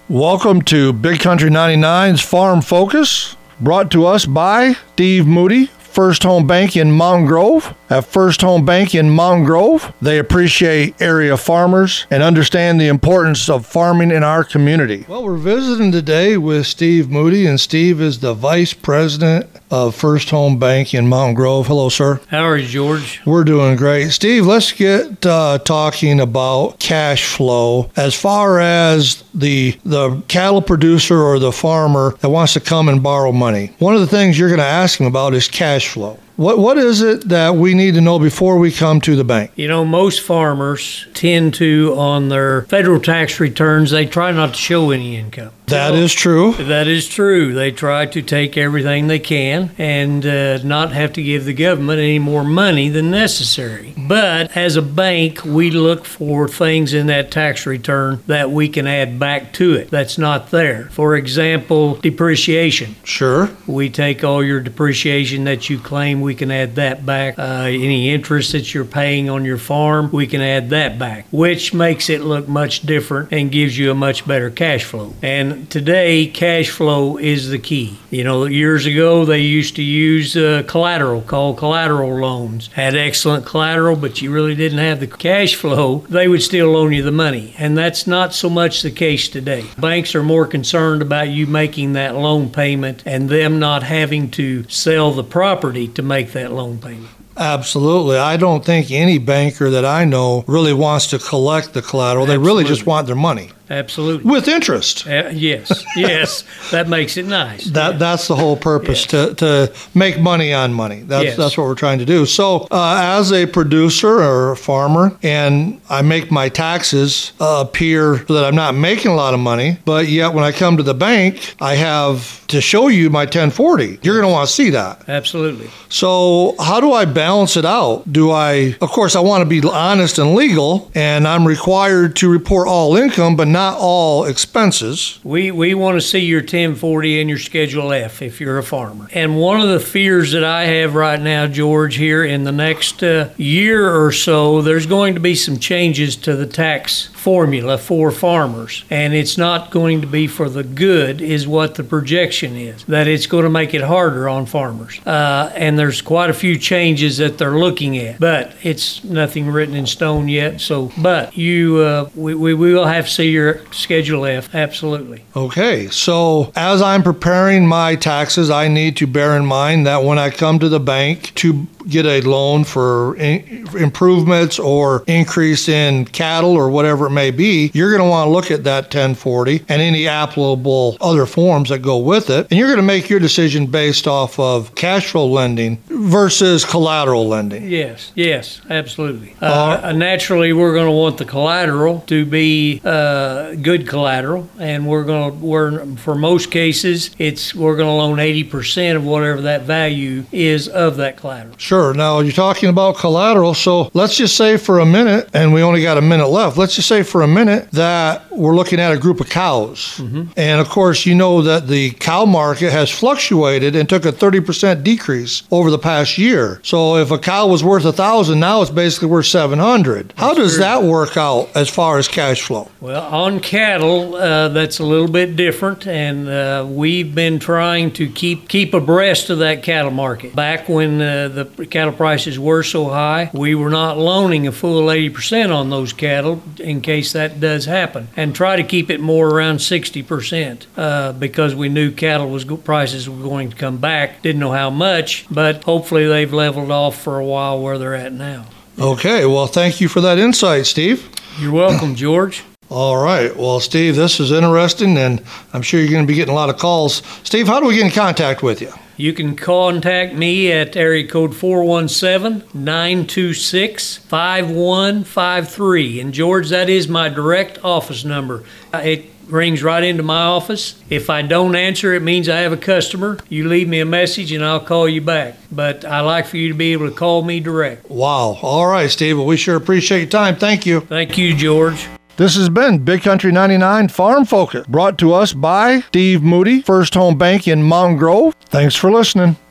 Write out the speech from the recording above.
Welcome to Big Country 99's Farm Focus, brought to us by Steve Moody, First Home Bank in Mountain Grove. At First Home Bank in Mountain Grove, they appreciate area farmers and understand the importance of farming in our community. Well, we're visiting today with Steve Moody, and Steve is the Vice President of First Home Bank in Mountain Grove. Hello, sir. How are you, George? We're doing great. Steve, let's get talking about cash flow. As far as the cattle producer or the farmer that wants to come and borrow money, one of the things you're going to ask him about is cash flow. What is it that we need to know before we come to the bank? You know, most farmers tend to, on their federal tax returns, they try not to show any income. That is true. That is true. They try to take everything they can and not have to give the government any more money than necessary. But as a bank, we look for things in that tax return that we can add back to it that's not there. For example, depreciation. Sure. We take all your depreciation that you claim, we can add that back. Any interest that you're paying on your farm, we can add that back, which makes it look much different and gives you a much better cash flow. And today, cash flow is the key. You know, years ago, they used to use collateral, called collateral loans. Had excellent collateral, but you really didn't have the cash flow. They would still loan you the money. And that's not so much the case today. Banks are more concerned about you making that loan payment and them not having to sell the property to make that loan payment. Absolutely. I don't think any banker that I know really wants to collect the collateral. Absolutely. They really just want their money. Absolutely. With interest. Yes. That makes it nice. That's the whole purpose, yes. to make money on money. That's what we're trying to do. So as a producer or a farmer, and I make my taxes appear so that I'm not making a lot of money, but yet when I come to the bank, I have to show you my 1040. You're going to want to see that. Absolutely. So how do I balance it out? Of course, I want to be honest and legal, and I'm required to report all income, but not all expenses. We want to see your 1040 and your Schedule F if you're a farmer. And one of the fears that I have right now, George, here in the next year or so, there's going to be some changes to the tax formula for farmers. And it's not going to be for the good, is what the projection is, that it's going to make it harder on farmers. And there's quite a few changes that they're looking at, but it's nothing written in stone yet. But we will have to see your Schedule F, absolutely. Okay, so as I'm preparing my taxes, I need to bear in mind that when I come to the bank to get a loan for improvements or increase in cattle or whatever it may be, you're going to want to look at that 1040 and any applicable other forms that go with it, and you're going to make your decision based off of cash flow lending versus collateral lending. Yes, absolutely. Naturally, we're going to want the collateral to be good collateral, and for most cases, we're going to loan 80% of whatever that value is of that collateral. Sure. Now, you're talking about collateral, so let's just say for a minute, and we only got a minute left, let's just say for a minute that we're looking at a group of cows. Mm-hmm. And of course, you know that the cow market has fluctuated and took a 30% decrease over the past year. So if a cow was worth $1,000, now it's basically worth $700. How does that work out as far as cash flow? Well, on cattle, that's a little bit different, and we've been trying to keep abreast of that cattle market. Back when the cattle prices were so high, we were not loaning a full 80% on those cattle in case that does happen, and try to keep it more around 60% because we knew prices were going to come back. Didn't know how much, but hopefully they've leveled off for a while where they're at now. Okay, well, thank you for that insight, Steve. You're welcome, George. All right. Well, Steve, this is interesting, and I'm sure you're going to be getting a lot of calls. Steve, how do we get in contact with you? You can contact me at area code 417-926-5153. And George, that is my direct office number. It rings right into my office. If I don't answer, it means I have a customer. You leave me a message and I'll call you back. But I like for you to be able to call me direct. Wow. All right, Steve. Well, we sure appreciate your time. Thank you. Thank you, George. This has been Big Country 99 Farm Focus, brought to us by Steve Moody, First Home Bank in Mountain Grove. Thanks for listening.